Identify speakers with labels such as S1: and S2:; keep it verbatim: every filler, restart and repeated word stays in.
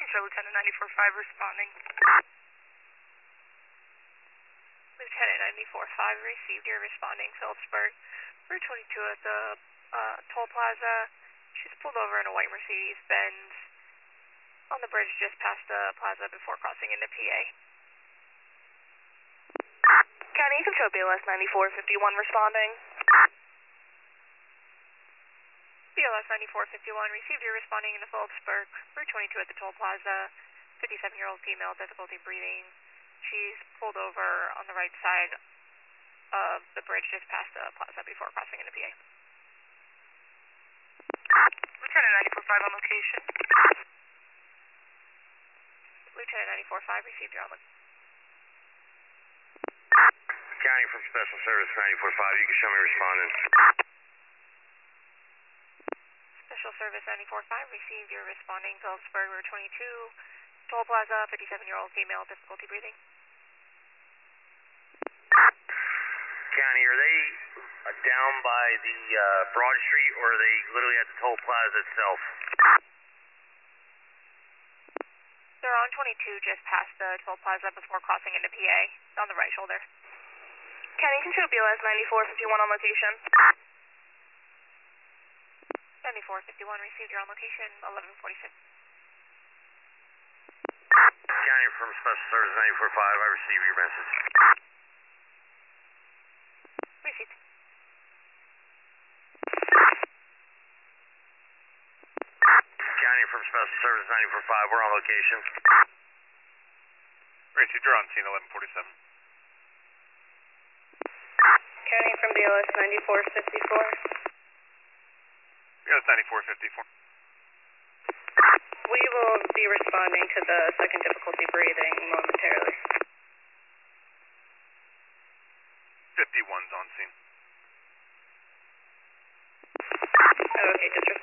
S1: Control, Lieutenant ninety-four five responding.
S2: Lieutenant ninety-four five received your responding Phillipsburg. Route twenty-two at the uh, toll plaza. She's pulled over in a white Mercedes Benz on the bridge just past the plaza before crossing into P A.
S1: County Control, B L S ninety-four fifty-one responding.
S2: B L S ninety-four fifty-one received your responding into Phillipsburg. Route twenty-two at the toll plaza. fifty-seven-year-old female, difficulty breathing. She's pulled over on the right side of the bridge just past the plaza before crossing into P A.
S1: Lieutenant ninety-four five on location.
S2: Lieutenant ninety-four five received your on location.
S3: County from Special Service ninety-four five, you can show me responding.
S2: Special Service ninety-four five received your responding Phillipsburg, Route twenty-two, toll plaza, fifty-seven-year-old female, difficulty breathing.
S3: County, are they uh, down by the uh, Broad Street, or are they literally at the toll plaza itself?
S2: They're on twenty-two just past the toll plaza before crossing into P A, on the right shoulder.
S1: County Control, B L S ninety-four fifty-one on location.
S2: ninety-four fifty-one received your on location, eleven forty-six.
S3: County from Special Service ninety-four five, I received your message.
S2: Received.
S3: County from Special Service ninety-four five, we're on location.
S4: Received, you're on scene eleven forty-seven.
S1: County from B L S ninety-four fifty-four.
S4: B L S ninety-four fifty-four.
S1: We will be responding to the second difficulty breathing momentarily.
S4: fifty-one's on scene.
S1: Okay, just